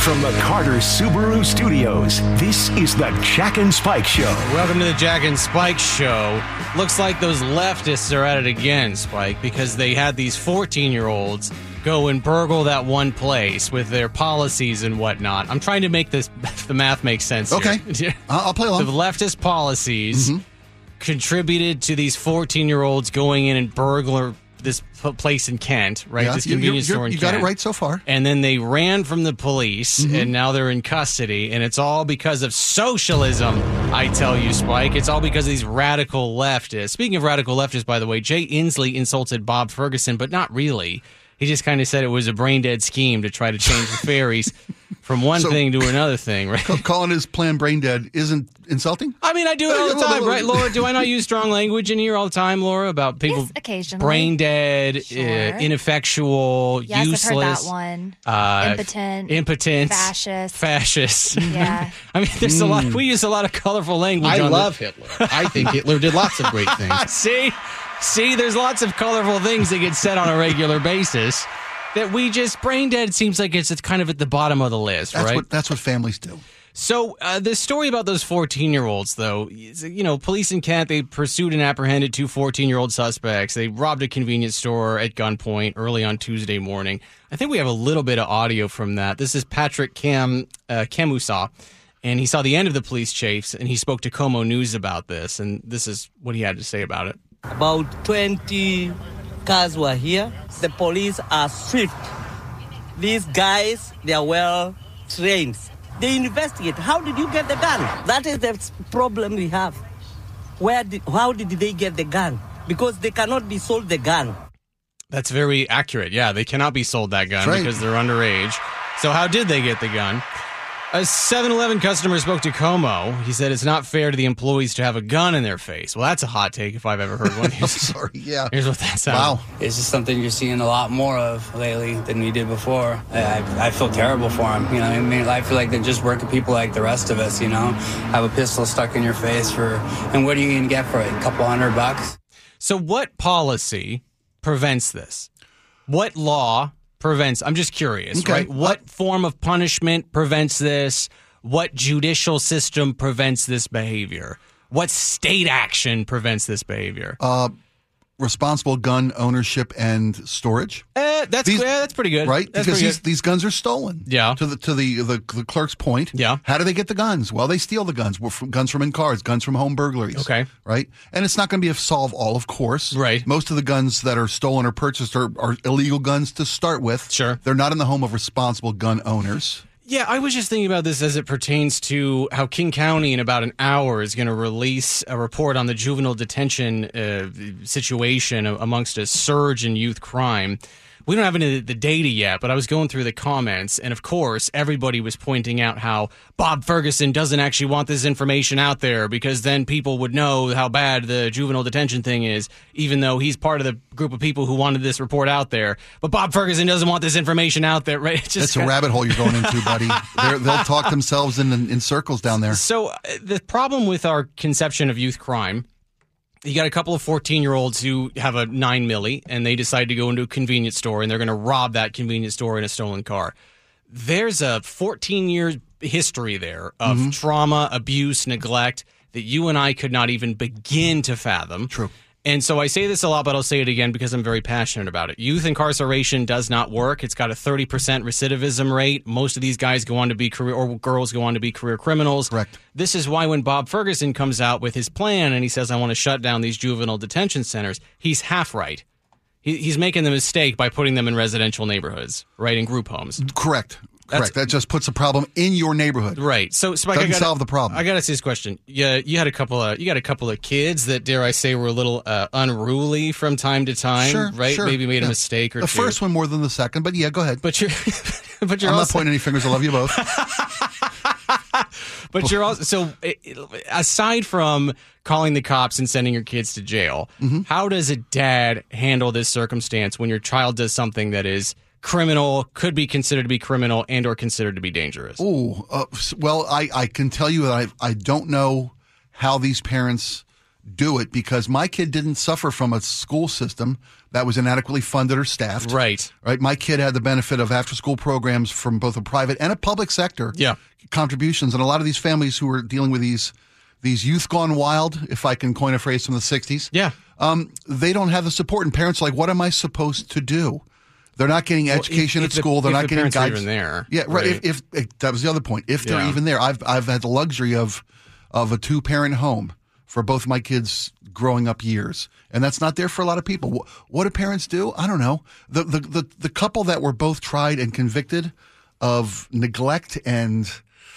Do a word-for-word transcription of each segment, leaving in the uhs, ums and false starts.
From the Carter Subaru Studios, this is the Jack and Spike Show. Welcome to the Jack and Spike Show. Looks like those leftists are at it again, Spike, because they had these fourteen-year-olds go and burgle that one place with their policies and whatnot. I'm trying to make this the math make sense Okay. here. I'll play along. The leftist policies mm-hmm. contributed to these fourteen-year-olds going in and burglar this p- place in Kent, right? Yeah, this you- convenience you're- store in you Kent. got it right so far. And then they ran from the police, Mm-hmm. and now they're in custody. And it's all because of socialism, I tell you, Spike. It's all because of these radical leftists. Speaking of radical leftists, by the way, Jay Inslee insulted Bob Ferguson, but not really. He just kind of said it was a brain-dead scheme to try to change the ferries from one So- thing to another thing, right? Calling his plan brain dead isn't insulting? I mean, I do it all the time, right, Laura? Do I not use strong language in here all the time, Laura, about people Yes, occasionally. brain dead, Sure. uh, ineffectual, Yes, useless, I've heard that one. uh, Impotent. impotent, Fascist. fascist. Yeah. I mean, there's a lot. We use a lot of colorful language. I on love Hitler. I think Hitler did lots of great things. The, see, see, there's lots of colorful things that get said on a regular basis. That we just brain dead seems like it's, it's kind of at the bottom of the list, That's right? what that's what families do. So uh, the story about those fourteen-year-olds, though, is, you know, police in Kent, they pursued and apprehended two fourteen-year-old suspects. They robbed a convenience store at gunpoint early on Tuesday morning. I think we have a little bit of audio from that. This is Patrick Cam uh, Camusa, and he saw the end of the police chase, and he spoke to Como News about this, and this is what he had to say about it. About twenty cars were here. The police are swift. These guys, they are well trained. They investigate. How did you get the gun? That is the problem we have. Where did, how did they get the gun? Because they cannot be sold the gun. That's very accurate. Yeah, they cannot be sold that gun Right. because they're underage. So how did they get the gun? A seven eleven customer spoke to Como. He said it's not fair to the employees to have a gun in their face. Well, that's a hot take if I've ever heard one. I'm Here's, sorry. Yeah. here's what that sounds Wow. like. It's just something you're seeing a lot more of lately than we did before. I, I, I feel terrible for them. You know, I mean, I feel like they're just working people like the rest of us. You know, have a pistol stuck in your face for, and what are you going to get for it? A couple hundred bucks? So what policy prevents this? What law prevents? I'm just curious, Okay. right? What form of punishment prevents this? What judicial system prevents this behavior? What state action prevents this behavior? Uh, responsible gun ownership and storage. Eh, that's These- yeah, that's pretty good, Right? That's because pretty these, good. these guns are stolen. Yeah. To the to the, the the clerk's point. Yeah. How do they get the guns? Well, they steal the guns. Well, from, guns from in cars, guns from home burglaries. Okay. Right? And it's not going to be a solve all, of course. Right. Most of the guns that are stolen or purchased are, are illegal guns to start with. Sure. They're not in the home of responsible gun owners. Yeah, I was just thinking about this as it pertains to how King County in about an hour is going to release a report on the juvenile detention uh, situation amongst a surge in youth crime. We don't have any of the data yet, but I was going through the comments, and of course, everybody was pointing out how Bob Ferguson doesn't actually want this information out there because then people would know how bad the juvenile detention thing is, even though he's part of the group of people who wanted this report out there. But Bob Ferguson doesn't want this information out there, right? It's just That's a rabbit hole you're going into, buddy. They're, they'll talk themselves in, in circles down there. So uh, the problem with our conception of youth crime, you got a couple of fourteen-year-olds who have a nine milli, and they decide to go into a convenience store, and they're going to rob that convenience store in a stolen car. There's a fourteen-year history there of Mm-hmm. trauma, abuse, neglect that you and I could not even begin to fathom. True. And so I say this a lot, but I'll say it again because I'm very passionate about it. Youth incarceration does not work. It's got a thirty percent recidivism rate. Most of these guys go on to be career, or girls go on to be career criminals. Correct. This is why when Bob Ferguson comes out with his plan and he says, I want to shut down these juvenile detention centers, he's half right. He, he's making the mistake by putting them in residential neighborhoods, right, in group homes. Correct. That's- Correct. That just puts a problem in your neighborhood. Right. So, Spike, Doesn't I gotta, solve the problem. I got to ask this question. Yeah, you had a couple of you got a couple of kids that, dare I say, were a little uh, unruly from time to time. Sure. Right. Sure. Maybe made Yeah. a mistake or The two. first one more than the second, but yeah, go ahead. But you're, but you're I'm not also, pointing any fingers. I love you both. but you're also so. It, aside from calling the cops and sending your kids to jail, Mm-hmm. how does a dad handle this circumstance when your child does something that is criminal, could be considered to be criminal, and or considered to be dangerous? Ooh, uh, s- well, I, I can tell you that I I don't know how these parents do it because my kid didn't suffer from a school system that was inadequately funded or staffed. Right. Right. My kid had the benefit of after-school programs from both a private and a public sector Yeah. contributions. And a lot of these families who are dealing with these these youth gone wild, if I can coin a phrase from the sixties, Yeah. um, they don't have the support. And parents are like, what am I supposed to do? They're not getting education if- at if the- school. They're if not the getting parents are guidance. even there, Yeah, right. right. If, if, if that was the other point, if they're Yeah. even there, I've I've had the luxury of of a two parent home for both my kids' growing up years, and that's not there for a lot of people. Wh- What do parents do? I don't know. The the the, the couple that were both tried and convicted of neglect and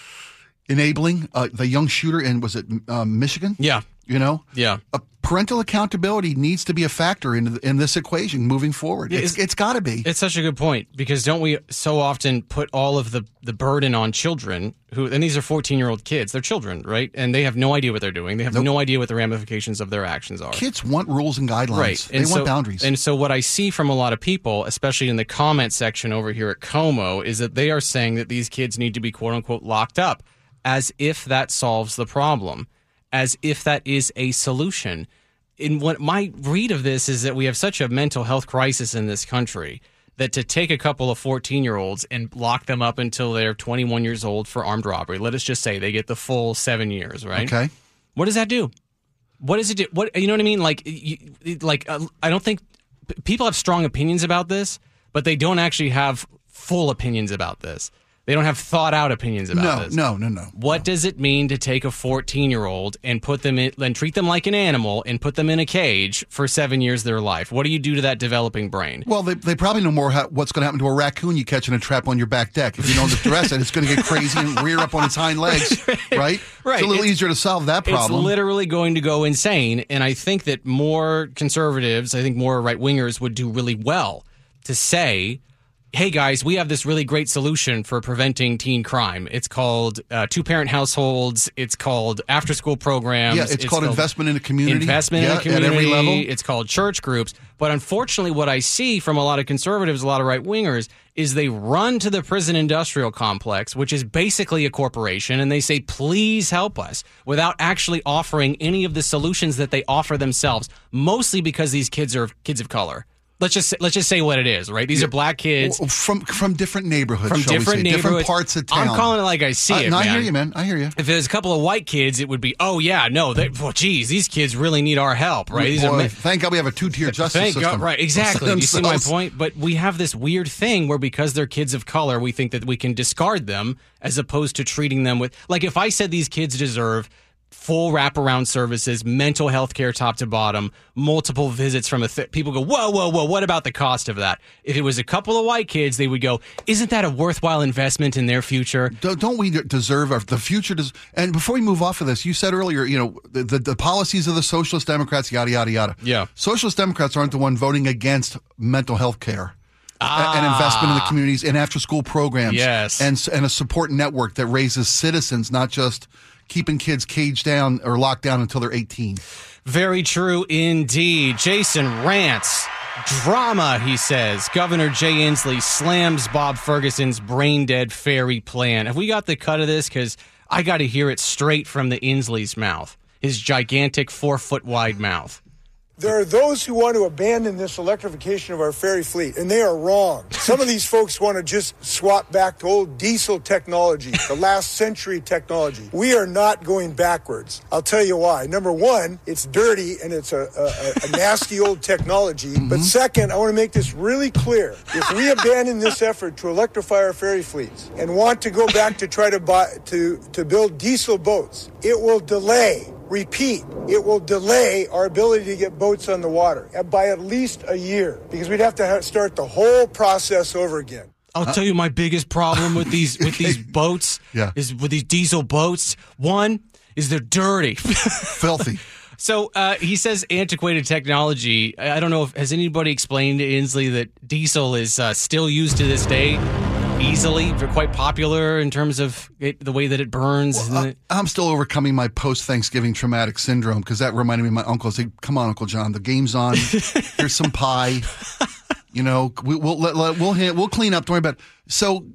enabling uh, the young shooter in was it um, Michigan? Yeah. You know, Yeah. a parental accountability needs to be a factor in in this equation moving forward. Yeah, it's it's- it's got to be. It's such a good point because don't we so often put all of the, the burden on children who, and these are fourteen year old kids, they're children, right? And they have no idea what they're doing. They have no idea what the ramifications of their actions are. Kids want rules and guidelines. Right. They And want so, boundaries. And so what I see from a lot of people, especially in the comment section over here at Como, is that they are saying that these kids need to be quote unquote locked up as if that solves the problem, as if that is a solution. In what my read of this is that we have such a mental health crisis in this country that to take a couple of fourteen year olds and lock them up until they're twenty-one years old for armed robbery, let us just say they get the full seven years, right? Okay. What does that do? What does it do? What, you know what I mean? Like, you, like uh, I don't think p- people have strong opinions about this, but they don't actually have full opinions about this. They don't have thought out opinions about No, this. no, no, no. What does it mean to take a fourteen year old and put them in and treat them like an animal and put them in a cage for seven years of their life? What do you do to that developing brain? Well, they, they probably know more how, what's going to happen to a raccoon you catch in a trap on your back deck. If you don't address it, it's going to get crazy and rear up on its hind legs, right? Right. It's a little It's- easier to solve that problem. It's literally going to go insane. And I think that more conservatives, I think more right wingers would do really well to say, hey guys, we have this really great solution for preventing teen crime. It's called uh, two-parent households. It's called after-school programs. Yeah, it's, called investment in the community. Investment yeah, in the community. At every level. It's called church groups. But unfortunately, what I see from a lot of conservatives, a lot of right-wingers, is they run to the prison industrial complex, which is basically a corporation, and they say, please help us, without actually offering any of the solutions that they offer themselves, mostly because these kids are kids of color. Let's just let's just say what it is, right? These Yeah. are black kids Well, from from different neighborhoods, from shall different we say, neighborhoods, different parts of town. I'm calling it like I see Uh, it, no, man. I hear you, man. I hear you. If there's a couple of white kids, it would be, oh yeah, no, they, well, geez, these kids really need our help, right? These Boy, are men- thank God we have a two-tier justice Thank system. God, right? Exactly. Do you see my Themselves. point? But we have this weird thing where because they're kids of color, we think that we can discard them as opposed to treating them with, like, if I said these kids deserve full wraparound services, mental health care top to bottom, multiple visits from a th- people go, whoa, whoa, whoa, what about the cost of that? If it was a couple of white kids, they would go, isn't that a worthwhile investment in their future? Don't, don't we deserve our, the future? Does, and before we move off of this, you said earlier, you know, the, the, the policies of the Socialist Democrats, yada, yada, yada. Yeah. Socialist Democrats aren't the one voting against mental health care. Ah. And investment in the communities and after-school programs. Yes. And, and a support network that raises citizens, not just keeping kids caged down or locked down until they're eighteen. Very true indeed. Jason rants. Drama, he says. Governor Jay Inslee slams Bob Ferguson's brain-dead ferry plan. Have we got the cut of this? Because I got to hear it straight from the Inslee's mouth. His gigantic four-foot-wide mouth. There are those who want to abandon this electrification of our ferry fleet, and they are wrong. Some of these folks want to just swap back to old diesel technology, the last century technology. We are not going backwards. I'll tell you why. Number one, it's dirty and it's a, a, a nasty old technology. Mm-hmm. But second, I want to make this really clear. If we abandon this effort to electrify our ferry fleets and want to go back to try to buy to, to build diesel boats, it will delay. Repeat, it will delay our ability to get boats on the water by at least a year because we'd have to ha- start the whole process over again. I'll tell you my biggest problem with these with these boats Yeah. is with these diesel boats. One is they're dirty. Filthy. So uh, he says antiquated technology. I I don't know if has anybody explained to Inslee that diesel is uh, still used to this day easily. They're quite popular in terms of it, the way that it burns. Well, uh, I'm still overcoming my post-Thanksgiving traumatic syndrome because that reminded me of my uncle. I said, come on, Uncle John, the game's on. Here's some pie. You know, we, we'll let, let, we'll we'll clean up. Don't worry about it. So uh,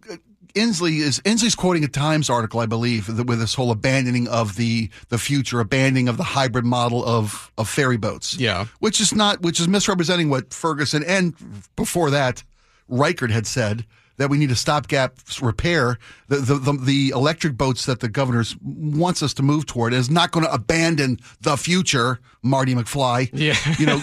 Inslee is Inslee's quoting a Times article, I believe, that with this whole abandoning of the the future, abandoning of the hybrid model of of ferry boats. Yeah, which is not, which is misrepresenting what Ferguson and before that Reichert had said, that we need a stopgap repair. The, the the the electric boats that the governor wants us to move toward is not going to abandon the future, Marty McFly. Yeah, you know.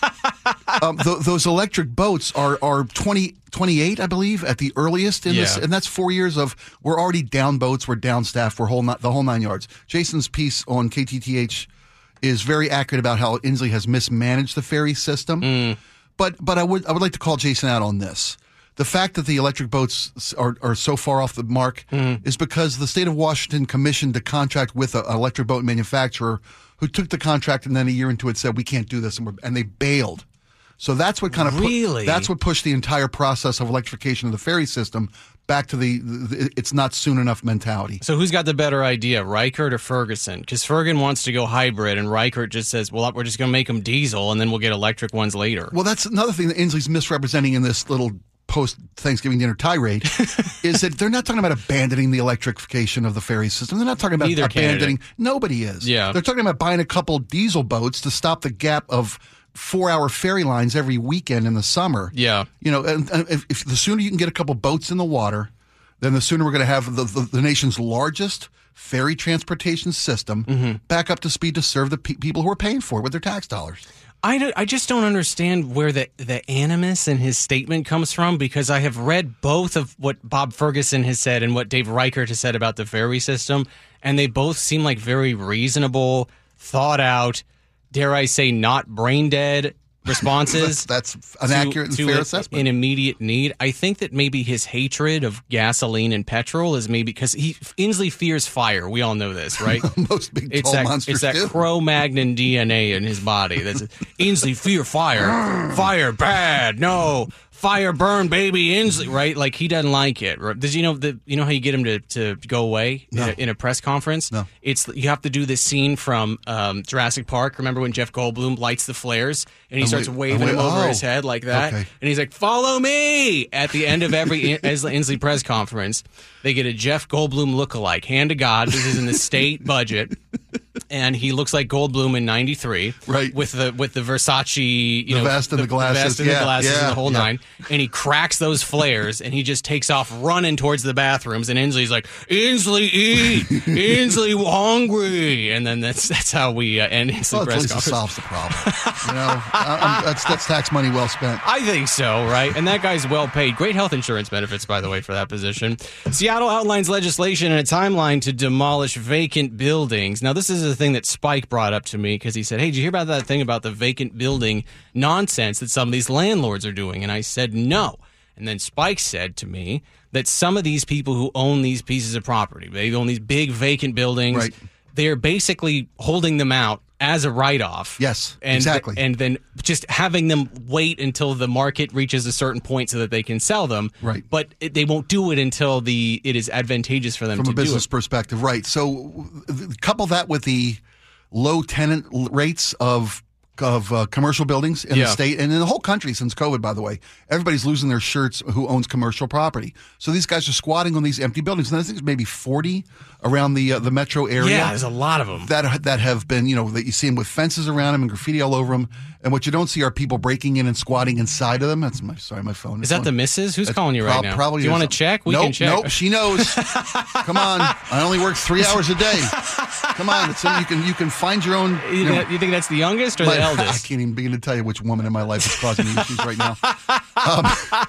Um, th- those electric boats are are twenty, twenty-eight, I believe, at the earliest in yeah. this, and that's four years of we're already down boats, we're down staff, we're whole the whole nine yards. Jason's piece on K T T H is very accurate about how Inslee has mismanaged the ferry system. Mm. But but I would I would like to call Jason out on this. The fact that the electric boats are, are so far off the mark mm. is because the state of Washington commissioned a contract with an electric boat manufacturer who took the contract and then a year into it said we can't do this, and, we're, and they bailed. So that's what kind of really? pu- that's what pushed the entire process of electrification of the ferry system back to the, the it's not soon enough mentality. So who's got the better idea, Reichert or Ferguson? Because Ferguson wants to go hybrid, and Reichert just says, well, we're just going to make them diesel, and then we'll get electric ones later. Well, that's another thing that Inslee's misrepresenting in this little post-Thanksgiving dinner tirade is that they're not talking about abandoning the electrification of the ferry system. They're not talking about Neither abandoning. candidate. Nobody is. Yeah. They're talking about buying a couple diesel boats to stop the gap of four-hour ferry lines every weekend in the summer. Yeah. You know, and, and if, if the sooner you can get a couple boats in the water, then the sooner we're going to have the, the, the nation's largest ferry transportation system mm-hmm. back up to speed to serve the pe- people who are paying for it with their tax dollars. I, don't, I just don't understand where the, the animus in his statement comes from, because I have read both of what Bob Ferguson has said and what Dave Reichert has said about the ferry system, and they both seem like very reasonable, thought out, dare I say, not brain dead responses. that's, that's an to, accurate and to fair a, assessment. An immediate need. I think that maybe his hatred of gasoline and petrol is maybe because he Inslee fears fire. We all know this, right? Most big it's tall that, monsters It's that do. Cro-Magnon D N A in his body. That's Inslee fear fire. Fire bad. No. Fire burn, baby, Inslee, right? Like, he doesn't like it. Does you know the you know how you get him to, to go away no. in, a, in a press conference? No. It's you have to do this scene from um, Jurassic Park. Remember when Jeff Goldblum lights the flares and he I'm starts wait, waving wait, them over oh. his head like that, Okay. and he's like, "Follow me!" At the end of every Inslee press conference, they get a Jeff Goldblum lookalike. Hand to God, this is in the state budget. And he looks like Goldblum in ninety-three, right? With the with the Versace, you the know, vest and the, the glasses, the vest and yeah, the glasses, yeah, and the whole yeah. nine. And he cracks those flares, and he just takes off running towards the bathrooms. And Inslee's like, "Inslee, eat, Inslee, hungry." And then that's that's how we uh, end Inslee well, press at least conference. it solves the problem. You know, I, I'm, that's that's tax money well spent. I think so, right? And that guy's well paid. Great health insurance benefits, by the way, for that position. Seattle outlines legislation and a timeline to demolish vacant buildings. Now, this is a thing that Spike brought up to me because he said, "Hey, did you hear about that thing about the vacant building nonsense that some of these landlords are doing?" And I said, no. And then Spike said to me that some of these people who own these pieces of property, they own these big vacant buildings, right. they're basically holding them out as a write-off. Yes, and, exactly. And then just having them wait until the market reaches a certain point so that they can sell them. Right. But it, they won't do it until the it is advantageous for them From to a do business it. perspective, right. So couple that with the low tenant rates of of uh, commercial buildings in Yeah. the state and in the whole country since COVID, by the way. Everybody's losing their shirts who owns commercial property. So these guys are squatting on these empty buildings. And I think there's maybe forty around the uh, the metro area. Yeah, there's a lot of them. That, that have been, you know, that you see them with fences around them and graffiti all over them. And what you don't see are people breaking in and squatting inside of them. That's my, sorry, my phone. Is that the missus? Who's That's calling you right prob- now? Probably Do you is. want to check? We nope, can check. Nope, she knows. Come on. I only work three hours a day. Come on. It's, you can you can find your own. You, You know, you think that's the youngest or my- the I eldest? can't even begin to tell you which woman in my life is causing me issues right now. Um,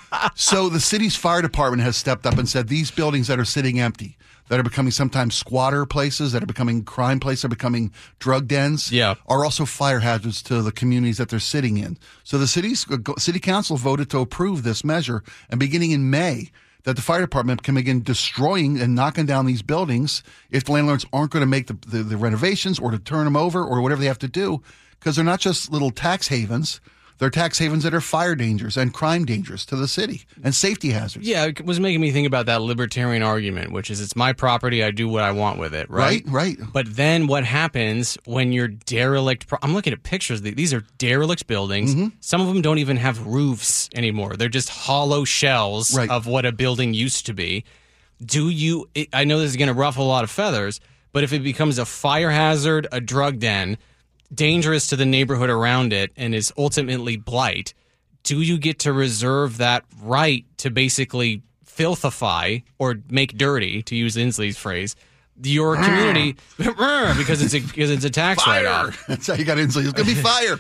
so the city's fire department has stepped up and said these buildings that are sitting empty, that are becoming sometimes squatter places, that are becoming crime places, are becoming drug dens, Yeah. are also fire hazards to the communities that they're sitting in. So the city's city council voted to approve this measure, and beginning in May, that the fire department can begin destroying and knocking down these buildings if the landlords aren't going to make the, the, the renovations or to turn them over or whatever they have to do, because they're not just little tax havens. They're tax havens that are fire dangers and crime dangers to the city and safety hazards. Yeah, it was making me think about that libertarian argument, which is it's my property, I do what I want with it, right? Right, right. But then what happens when you're derelict? Pro- I'm looking at pictures. These are derelict buildings. Mm-hmm. Some of them don't even have roofs anymore. They're just hollow shells Right. of what a building used to be. do you, it, I know this is going to ruffle a lot of feathers, but if it becomes a fire hazard, a drug den, dangerous to the neighborhood around it, and is ultimately blight, do you get to reserve that right to basically filthify or make dirty, to use Inslee's phrase, your community because it's a because it's a tax write-off? That's how you got Inslee. It's going to be fire.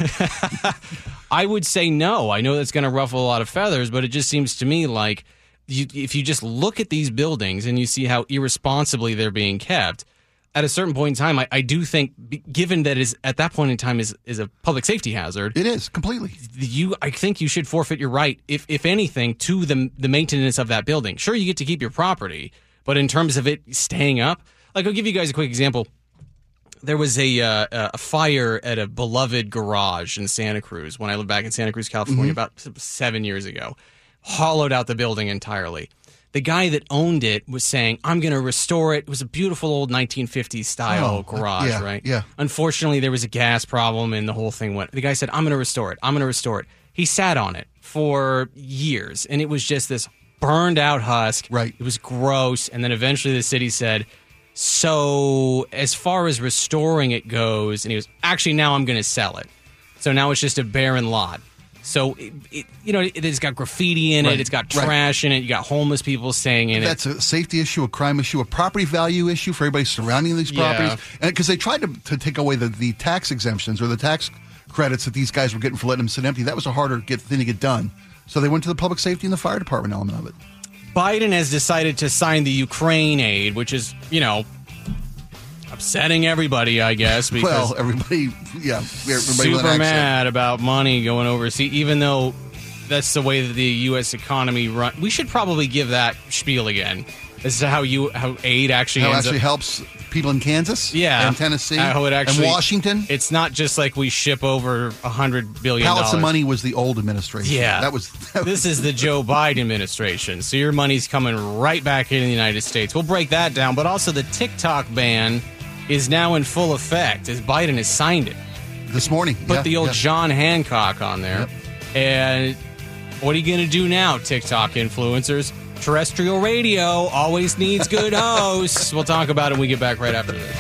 I would say no. I know that's going to ruffle a lot of feathers, but it just seems to me like you, if you just look at these buildings and you see how irresponsibly they're being kept, at a certain point in time, I, I do think, given that is at that point in time is is a public safety hazard, it is completely. You, I think you should forfeit your right, if if anything, to the the maintenance of that building. Sure, you get to keep your property, but in terms of it staying up, like I'll give you guys a quick example. There was a uh, a fire at a beloved garage in Santa Cruz when I lived back in Santa Cruz, California, mm-hmm. about seven years ago. Hollowed out the building entirely. The guy that owned it was saying, I'm going to restore it. It was a beautiful old nineteen fifties style oh, garage, yeah, right? Yeah. Unfortunately, there was a gas problem and the whole thing went. The guy said, I'm going to restore it. I'm going to restore it. He sat on it for years, and it was just this burned out husk. Right. It was gross. And then eventually the city said, so as far as restoring it goes, and he was, actually, now I'm going to sell it. So now it's just a barren lot. So, it, it, you know, it, it's got graffiti in right. it. It's got trash right. in it. You got homeless people staying in That's it. That's a safety issue, a crime issue, a property value issue for everybody surrounding these properties. Yeah. And because they tried to, to take away the, the tax exemptions or the tax credits that these guys were getting for letting them sit empty. That was a harder get, thing to get done. So they went to the public safety and the fire department element of it. Biden has decided to sign the Ukraine aid, which is, you know, upsetting everybody, I guess. Because well, everybody, yeah, everybody super mad about money going overseas, even though that's the way that the U S economy run. We should probably give that spiel again. This is how you how aid actually how ends actually up. helps people in Kansas, yeah, and Tennessee, how it actually, and Washington. It's not just like we ship over a hundred billion. Pallets of money was the old administration. Yeah, that was. That this is the Joe Biden administration. So your money's coming right back into the United States. We'll break that down, but also the TikTok ban is now in full effect as Biden has signed it this morning. Put yeah, the old yeah. John Hancock on there. Yep. And what are you going to do now, TikTok influencers? Terrestrial radio always needs good hosts. We'll talk about it when we get back right after this.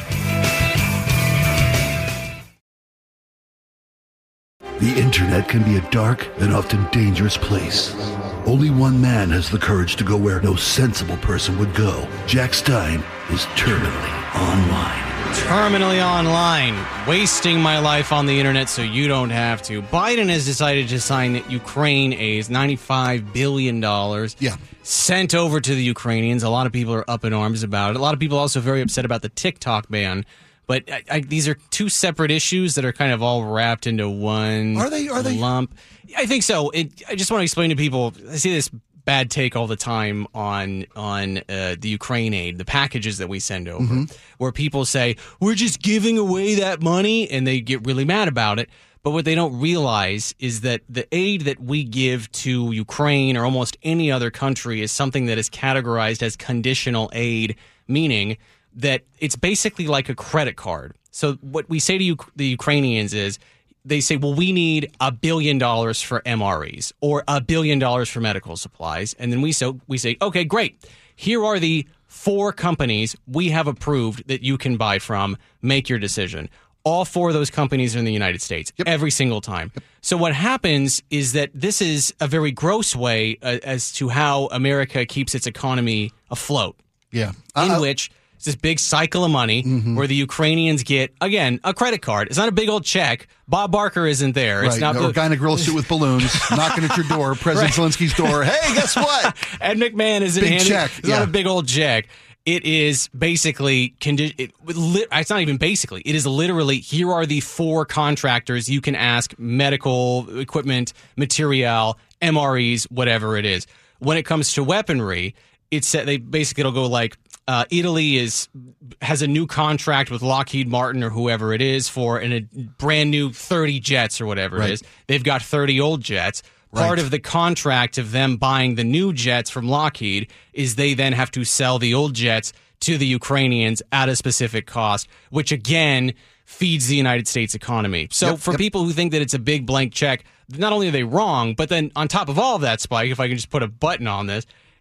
The internet can be a dark and often dangerous place. Only one man has the courage to go where no sensible person would go. Jack Stein is terminally online. Terminally online, wasting my life on the internet so you don't have to. Biden has decided to sign Ukraine aid, ninety-five billion dollars. Yeah. Sent over to the Ukrainians. A lot of people are up in arms about it. A lot of people are also very upset about the TikTok ban. But I, I, these are two separate issues that are kind of all wrapped into one are they, are they? lump. I think so. It, I just want to explain to people, I see this bad take all the time on on uh, the Ukraine aid, the packages that we send over, mm-hmm. where people say, we're just giving away that money, and they get really mad about it. But what they don't realize is that the aid that we give to Ukraine or almost any other country is something that is categorized as conditional aid, meaning that it's basically like a credit card. So what we say to U- the Ukrainians is, they say, well, we need a billion dollars for M R Es or a billion dollars for medical supplies. And then we, so, we say, okay, great. Here are the four companies we have approved that you can buy from. Make your decision. All four of those companies are in the United States, yep. every single time. Yep. So what happens is that this is a very gross way uh, as to how America keeps its economy afloat. Yeah. In uh, which it's this big cycle of money mm-hmm. where the Ukrainians get, again, a credit card. It's not a big old check. Bob Barker isn't there. Right. It's not or the guy in a gorilla suit with balloons knocking at your door, President right. Zelensky's door. Hey, guess what? Ed McMahon isn't big handing, check. It's yeah. not a big old check. It is basically, condi- it, it's not even basically, it is literally, here are the four contractors you can ask: medical equipment, material, M R Es, whatever it is. When it comes to weaponry, it's they basically it'll go like, uh, Italy is has a new contract with Lockheed Martin or whoever it is for an, a brand new thirty jets or whatever right. it is. They've got thirty old jets. Part right. of the contract of them buying the new jets from Lockheed is they then have to sell the old jets to the Ukrainians at a specific cost, which again feeds the United States economy. So yep, for yep. people who think that it's a big blank check, not only are they wrong, but then on top of all of that, Spike, if I can just put a button on this,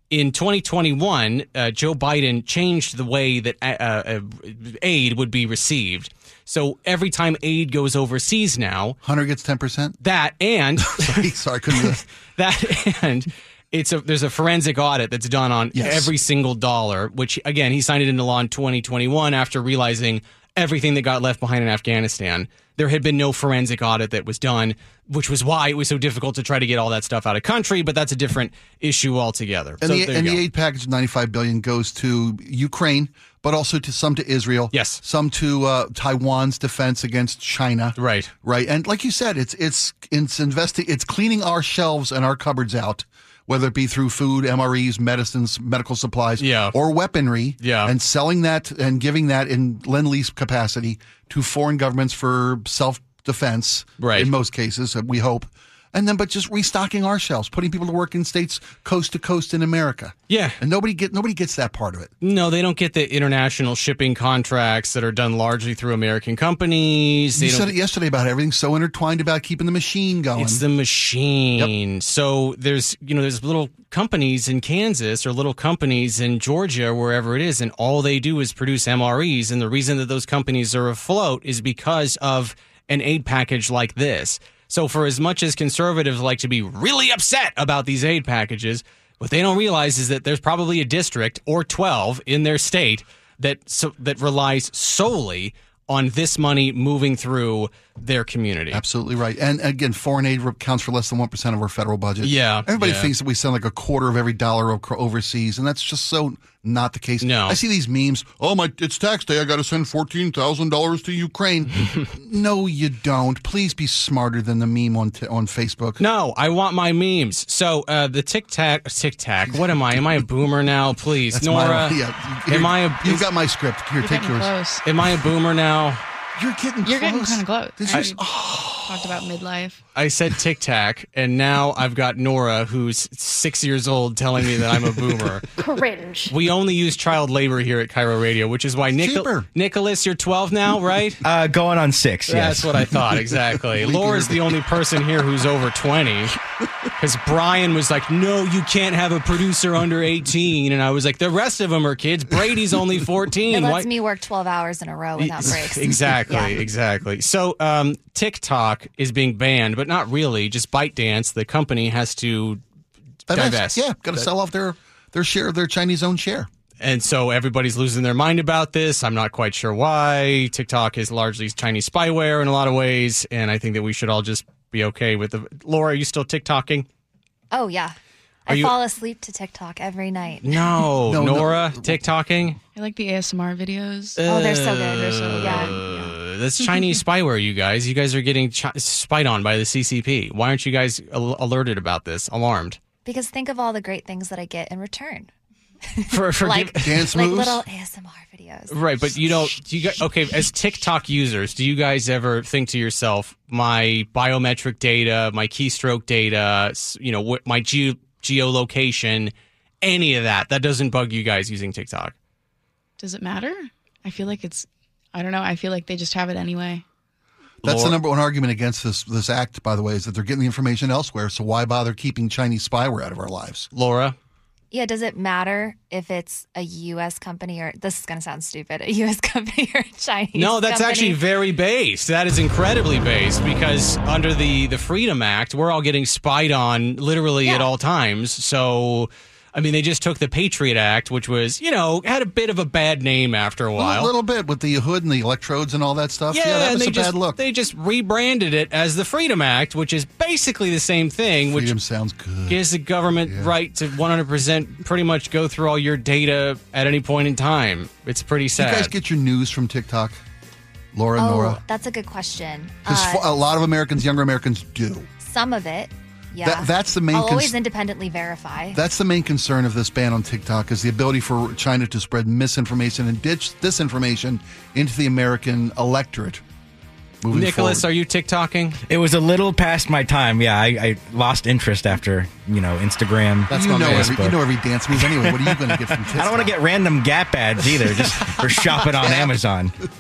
In twenty twenty-one, uh, Joe Biden changed the way that uh, uh, aid would be received. So every time aid goes overseas now, Hunter gets ten percent. That and sorry, sorry, couldn't do that. that and it's a there's a forensic audit that's done on Yes. every single dollar. Which again, he signed it into law in twenty twenty-one after realizing everything that got left behind in Afghanistan. There had been no forensic audit that was done, which was why it was so difficult to try to get all that stuff out of country. But that's a different issue altogether. And, so the, there and you the go. aid package of ninety-five billion dollars goes to Ukraine, but also to some to Israel. Yes. Some to uh, Taiwan's defense against China. Right. Right. And like you said, it's it's it's investing. It's cleaning our shelves and our cupboards out, whether it be through food, M R Es, medicines, medical supplies, Yeah. or weaponry, Yeah. and selling that and giving that in lend-lease capacity to foreign governments for self-defense, Right. in most cases, we hope. And then, but just restocking our shelves, putting people to work in states coast to coast in America. Yeah. And nobody get nobody gets that part of it. No, they don't get the international shipping contracts that are done largely through American companies. They You don't said it yesterday about everything so intertwined about keeping the machine going. It's the machine. So there's, you know, there's little companies in Kansas or little companies in Georgia, wherever it is, and all they do is produce M R Es. And the reason that those companies are afloat is because of an aid package like this. So for as much as conservatives like to be really upset about these aid packages, what they don't realize is that there's probably a district or twelve in their state that so, that relies solely on this money moving through their community. Absolutely right. And again, foreign aid counts for less than one percent of our federal budget. Yeah, Everybody yeah. thinks that we send like a quarter of every dollar o- overseas, and that's just so not the case. No. I see these memes. Oh, my, it's tax day. I got to send fourteen thousand dollars to Ukraine. No, you don't. Please be smarter than the meme on, t- on Facebook. No, I want my memes. So uh, the Tic Tac, Tic Tac. What am I? Am I a boomer now? Please, That's Nora. my, yeah, am I? A, You've got my script. Here, You're take getting yours. close. Am I a boomer now? You're getting You're getting close. kind of close. This I is- talked about midlife. I said Tic Tac, and now I've got Nora, who's six years old, telling me that I'm a boomer. Cringe. We only use child labor here at Cairo Radio, which is why Nichol- cheaper. Nicholas, you're twelve now, right? Uh, going on six, That's yes. what I thought, exactly. Laura's the only person here who's over twenty. Because Brian was like, no, you can't have a producer under eighteen. And I was like, the rest of them are kids. Brady's only fourteen. It Why- lets me work twelve hours in a row without breaks. Exactly, Yeah. exactly. So um, TikTok is being banned, but not really. Just ByteDance, the company, has to Divest. divest. Yeah, got to sell off their, their share of their Chinese-owned share. And so everybody's losing their mind about this. I'm not quite sure why. TikTok is largely Chinese spyware in a lot of ways, and I think that we should all just be okay with the. Laura, are you still TikToking? Oh, yeah. Are I you- fall asleep to TikTok every night. No, No, no. Nora, TikToking. I like the A S M R videos. Oh, they're so good. They're so Yeah. Uh, that's Chinese spyware, you guys. You guys are getting chi- spied on by the C C P. Why aren't you guys al- alerted about this? Alarmed? Because think of all the great things that I get in return. For, for Like, Dance like moves? little A S M R videos. Right, but you don't. Do you guys, okay, as TikTok users, do you guys ever think to yourself, my biometric data, my keystroke data, s- you know, what my geo, geolocation, any of that? That doesn't bug you guys using TikTok? Does it matter? I feel like it's, I don't know. I feel like they just have it anyway. That's Laura- the number one argument against this this act, by the way, is that they're getting the information elsewhere. So why bother keeping Chinese spyware out of our lives? Laura? Yeah, does it matter if it's a U S company or, this is going to sound stupid, a U S company or a Chinese No, that's company? actually very based. That is incredibly based because under the, the Freedom Act, we're all getting spied on literally at Yeah. all times. So, I mean, they just took the Patriot Act, which was, you know, had a bit of a bad name after a while. A little bit with the hood and the electrodes and all that stuff. Yeah, that and was they a just, bad look. They just rebranded it as the Freedom Act, which is basically the same thing, which Freedom sounds good. gives the government Yeah. right to one hundred percent pretty much go through all your data at any point in time. It's pretty Do sad. you guys get your news from TikTok? Laura, Oh, Nora? that's a good question. Because Uh, a lot of Americans, younger Americans, do. some of it, yeah. That- that's the main I'll cons- always independently verify. That's the main concern of this ban on TikTok is the ability for China to spread misinformation and ditch disinformation into the American electorate. Moving Nicholas, forward. are you TikToking? It was a little past my time. Yeah, I, I lost interest after, you know, Instagram. That's you my know man. every you know every dance move anyway. What are you going to get from TikTok? I don't want to get random Gap ads either, just for shopping on Amazon.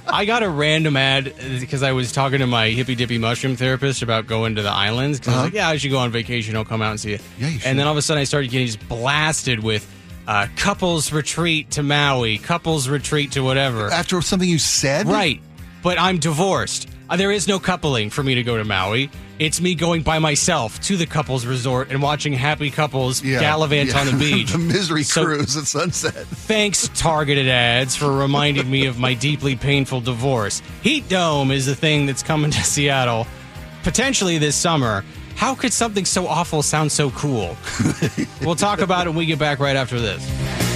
I got a random ad because I was talking to my hippy dippy mushroom therapist about going to the islands. Because uh-huh. I was like, yeah, I should go on vacation. I'll come out and see you. Yeah, you should. And then all of a sudden I started getting just blasted with uh, couples retreat to Maui, couples retreat to whatever. After something you said? Right. But I'm divorced. Uh, there is no coupling for me to go to Maui. It's me going by myself to the couples resort and watching happy couples yeah, gallivant yeah. on the beach. The misery so, cruise at sunset. Thanks, targeted ads, for reminding me of my deeply painful divorce. Heat Dome is the thing that's coming to Seattle, potentially this summer. How could something so awful sound so cool? We'll talk about it when we get back right after this.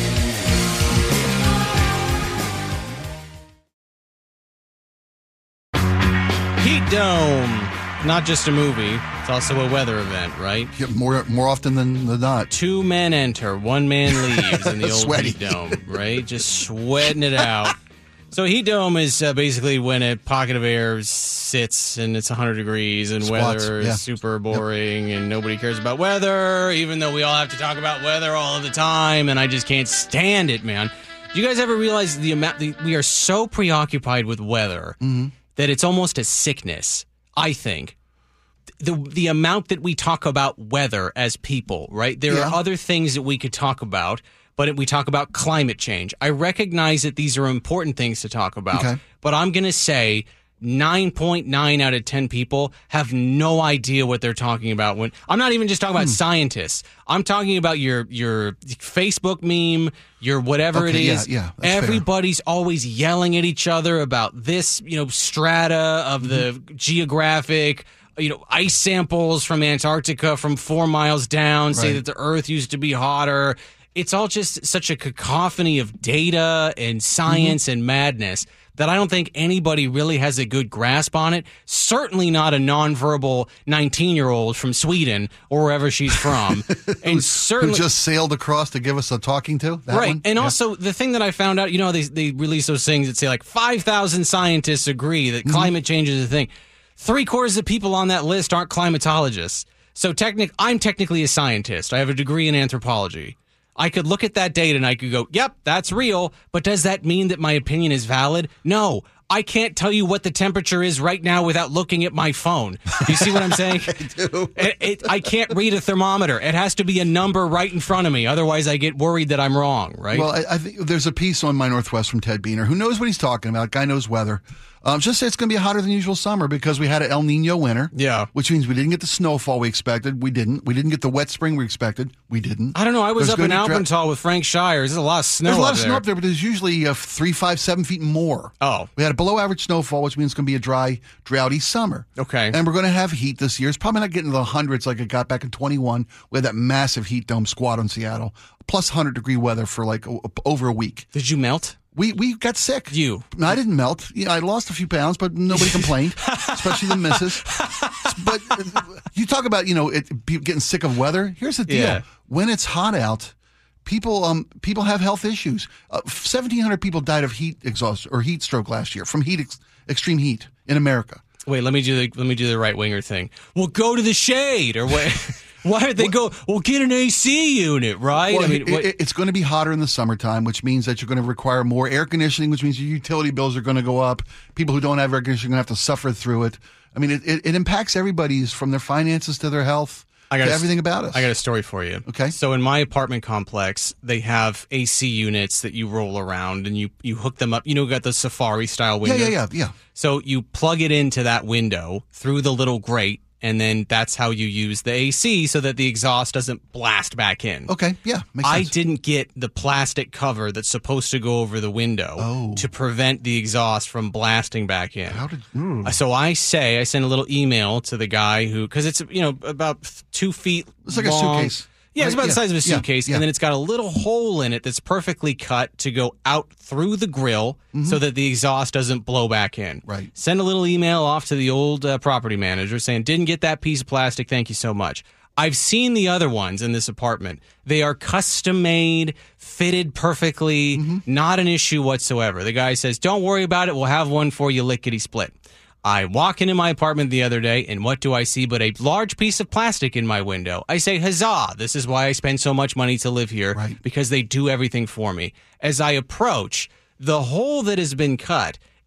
Heat Dome. Not just a movie, it's also a weather event, right? Yeah, more more often than not. Two men enter, one man leaves in the old Sweaty. Heat Dome, right? Just sweating it out. So Heat Dome is uh, basically when a pocket of air sits and it's one hundred degrees and Squats, weather yeah. is super boring yep. and nobody cares about weather, even though we all have to talk about weather all of the time, and I just can't stand it, man. Do you guys ever realize the amount the, we are so preoccupied with weather mm-hmm. that it's almost a sickness? I think the the amount that we talk about weather as people, right? There yeah. are other things that we could talk about, but we talk about climate change. I recognize that these are important things to talk about, okay. but I'm going to say nine point nine out of ten people have no idea what they're talking about. When I'm not even just talking about hmm. scientists. I'm talking about your your Facebook meme, your whatever okay, it is. Yeah, yeah, that's Everybody's fair. always yelling at each other about this, you know, strata of mm-hmm. the geographic, you know, ice samples from Antarctica from four miles down say right. that the Earth used to be hotter. It's all just such a cacophony of data and science mm-hmm. and madness that I don't think anybody really has a good grasp on it. Certainly not a nonverbal nineteen-year-old from Sweden or wherever she's from. and certainly Who just sailed across to give us a talking to? That right. one? And yeah. also, the thing that I found out, you know, they, they release those things that say like five thousand scientists agree that mm-hmm. climate change is a thing. Three quarters of people on that list aren't climatologists. So technic- I'm technically a scientist. I have a degree in anthropology. I could look at that data and I could go, yep, that's real. But does that mean that my opinion is valid? No. I can't tell you what the temperature is right now without looking at my phone. Do you see what I'm saying? I do. It, it, I can't read a thermometer. It has to be a number right in front of me. Otherwise, I get worried that I'm wrong, right? Well, I, I think there's a piece on My Northwest from Ted Beener, who knows what he's talking about. Guy knows weather. Um, just say it's going to be a hotter than usual summer because we had an El Nino winter. Yeah. Which means we didn't get the snowfall we expected. We didn't. We didn't get the wet spring we expected. We didn't. I don't know. I was There's up in gonna be dra- Alpental with Frank Shires. There's a lot of snow There's a lot up of there. snow up there, but there's usually uh, three, five, seven feet more. Oh. We had a below average snowfall, which means it's going to be a dry, droughty summer. Okay. And we're going to have heat this year. It's probably not getting to the hundreds like it got back in twenty-one. We had that massive heat dome squad on Seattle. Plus one hundred degree weather for like o- over a week. Did you melt? We we got sick. You? I didn't melt. Yeah, I lost a few pounds, but nobody complained, especially the missus. But you talk about, you know, it, getting sick of weather. Here's the deal. Yeah. When it's hot out, people um people have health issues. Uh, seventeen hundred people died of heat exhaust or heat stroke last year from heat ex- extreme heat in America. Wait, let me do the let me do the right winger thing. Well, go to the shade or what? Why did they go? Well, get an A C unit, right? Well, I mean, it, what, it, it's going to be hotter in the summertime, which means that you're going to require more air conditioning, which means your utility bills are going to go up. People who don't have air conditioning are going to have to suffer through it. I mean, it, it, it impacts everybody's, from their finances to their health I got to a, everything about us. I got a story for you. Okay. So in my apartment complex, they have A C units that you roll around and you, you hook them up. You know, got the Safari style window. Yeah, yeah, yeah, yeah. So you plug it into that window through the little grate, and then that's how you use the A C so that the exhaust doesn't blast back in. Okay, yeah, makes I sense. didn't get the plastic cover that's supposed to go over the window Oh. to prevent the exhaust from blasting back in. How did? Mm. Uh, So I say, I send a little email to the guy who, because it's, you know, about two feet It's like long. a suitcase. Yeah, it's Right, about the yeah, size of a yeah, suitcase, yeah. and then it's got a little hole in it that's perfectly cut to go out through the grill so that the exhaust doesn't blow back in. Mm-hmm. Right. Send a little email off to the old uh, property manager saying, didn't get that piece of plastic, thank you so much. I've seen the other ones in this apartment. They are custom made, fitted perfectly, Mm-hmm. not an issue whatsoever. The guy says, don't worry about it, we'll have one for you lickety split. I walk into my apartment the other day, and what do I see but a large piece of plastic in my window? I say, huzzah, this is why I spend so much money to live here, Right. because they do everything for me. As I approach, the hole that has been cut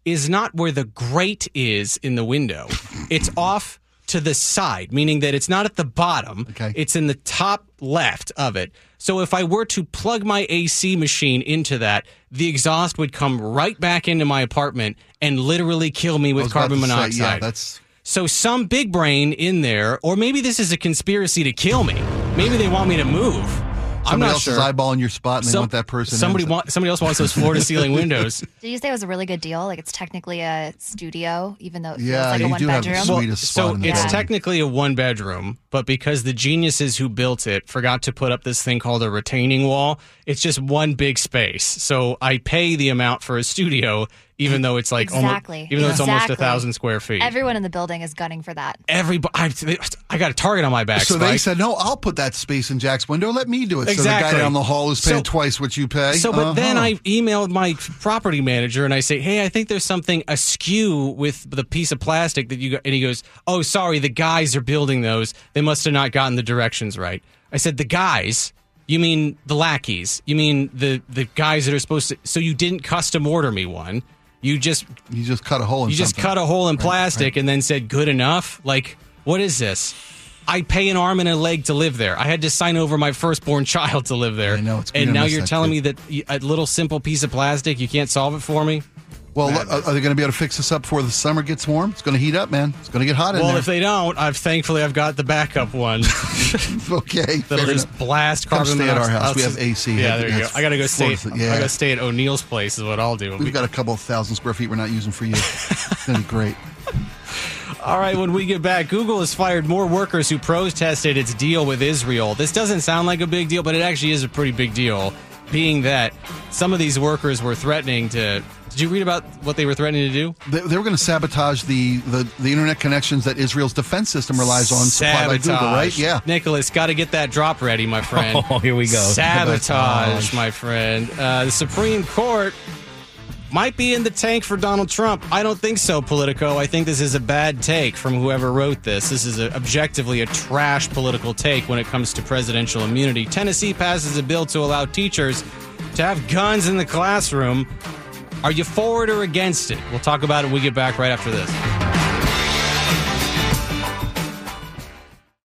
is not where the grate is in the window. It's off to the side, meaning that it's not at the bottom. Okay. It's in the top left of it. So if I were to plug my A C machine into that, the exhaust would come right back into my apartment and literally kill me I with was about carbon to say, monoxide. yeah, that's So some big brain in there, or maybe this is a conspiracy to kill me. Maybe they want me to move. I'm somebody not else sure. is eyeballing your spot, and they Some- want that person. Somebody in. want, somebody else wants those floor to ceiling windows. Did you say it was a really good deal? Like it's technically a studio, even though it feels Yeah, like a you one do have bedroom. the sweetest spot So in the it's building. technically a one bedroom, but because the geniuses who built it forgot to put up this thing called a retaining wall, it's just one big space. So I pay the amount for a studio, even though it's like Exactly. almost, even though it's almost a Exactly. thousand square feet. Everyone in the building is gunning for that. Everybody, I, I got a target on my back. So they Spike. said, "No, I'll put that space in Jack's window. Let me do it." So the Exactly. guy down the hall is paying So- twice what you pay. So, but then Uh-huh. I emailed my property manager and I say, "Hey, I think there's something askew with the piece of plastic that you got." And he goes, "Oh, sorry, the guys are building those. They must have not gotten the directions right." I said, "The guys? You mean the lackeys? You mean the the guys that are supposed to? So you didn't custom order me one? You just you just cut a hole in you just something. cut a hole in Right, plastic right. and then said good enough? Like, what is this?" I pay an arm and a leg to live there. I had to sign over my firstborn child to live there. I know, it's and gonna now miss you're that telling kid. me that y- a little simple piece of plastic, you can't solve it for me? Well, are are they going to be able to fix this up before the summer gets warm? It's going to heat up, man. It's going to get hot in Well, there. if they don't, I've thankfully I've got the backup one okay, that'll fair just enough. blast Come carbon stay at our monoxide. house. I'll We just- have A C. Yeah, there you go. That's I gotta go stay. Florida, I yeah. gotta stay at O'Neill's place is what I'll do. We've got a couple of thousand square feet we're not using for you. It's going to be great. All right, when we get back, Google has fired more workers who protested its deal with Israel. This doesn't sound like a big deal, but it actually is a pretty big deal, being that some of these workers were threatening to... Did you read about what they were threatening to do? They, they were going to sabotage the, the, the internet connections that Israel's defense system relies on, supplied by Google, right? Yeah. Nicholas, got to get that drop ready, my friend. Oh, here we go. Sabotage, Sabotage. my friend. Uh, the Supreme Court might be in the tank for Donald Trump. I don't think so, Politico. I think this is a bad take from whoever wrote this. This is a, objectively a trash political take when it comes to presidential immunity. Tennessee passes a bill to allow teachers to have guns in the classroom. Are you for it or against it? We'll talk about it when we get back right after this.